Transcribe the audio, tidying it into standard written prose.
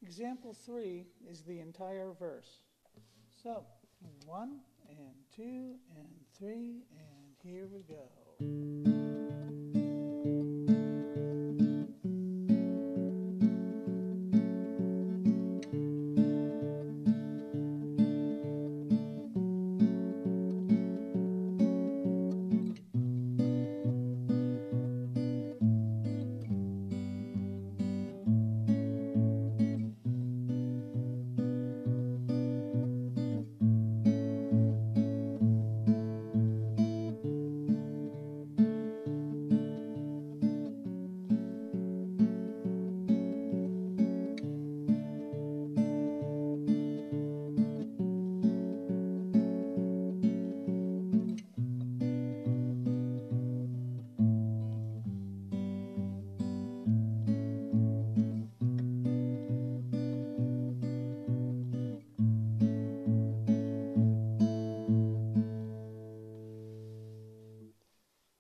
Example 3 is the entire verse. So, 1 and 2 and 3, and here we go.